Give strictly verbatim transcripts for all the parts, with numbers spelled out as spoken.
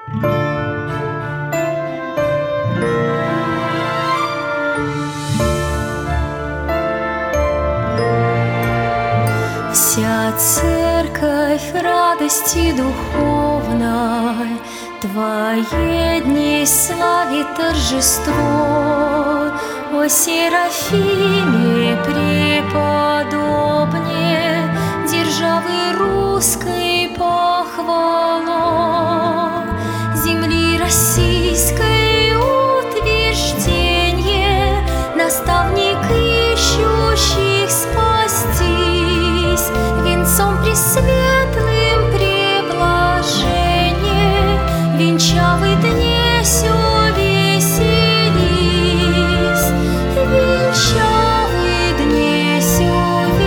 Вся церковь радости духовной Твоей дней славит торжество. О Серафиме преподобне, державы русской похвало, земли российской утверждение, наставник ищущих спастись, венцом пресветлым преблажение, венчавы дне сё веселись, венчавы дне сё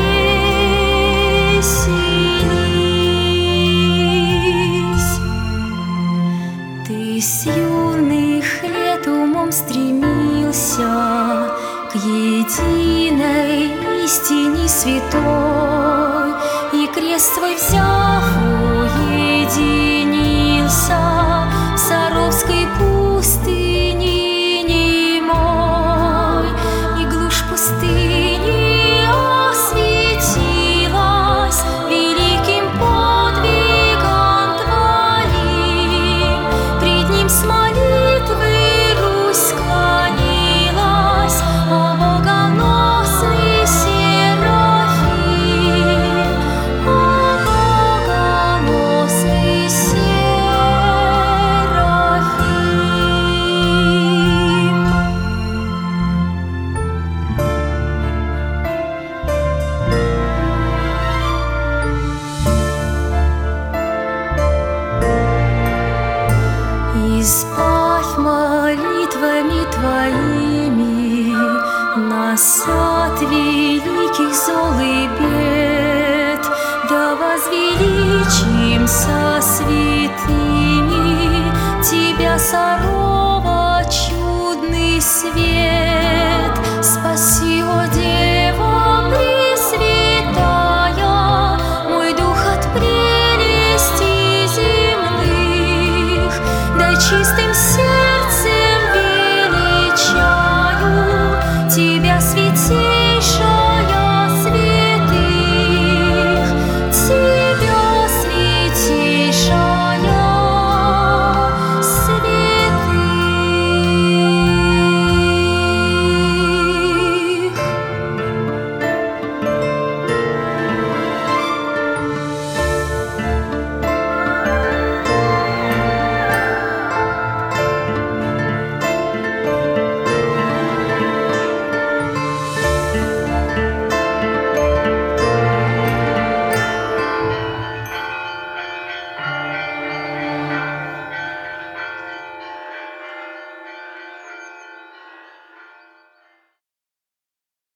веселись. Ты с юных лет умом стремился к единой истине святой, и крест свой взяв уединился в Саровской пустыне немой, и глушь пустыни осветилась великим подвигом Твоим. Пред ним с молитвы Русь склонилась, о богоносный Серафим, о богоносный Серафим. Избавь молитвами Твоими нас от великих зол и бед, да возвеличимся святыми Тебя, Сарова, чудный свет. Спаси, о Дева Пресвятая, мой дух от прелести земных, дай чистым сердцем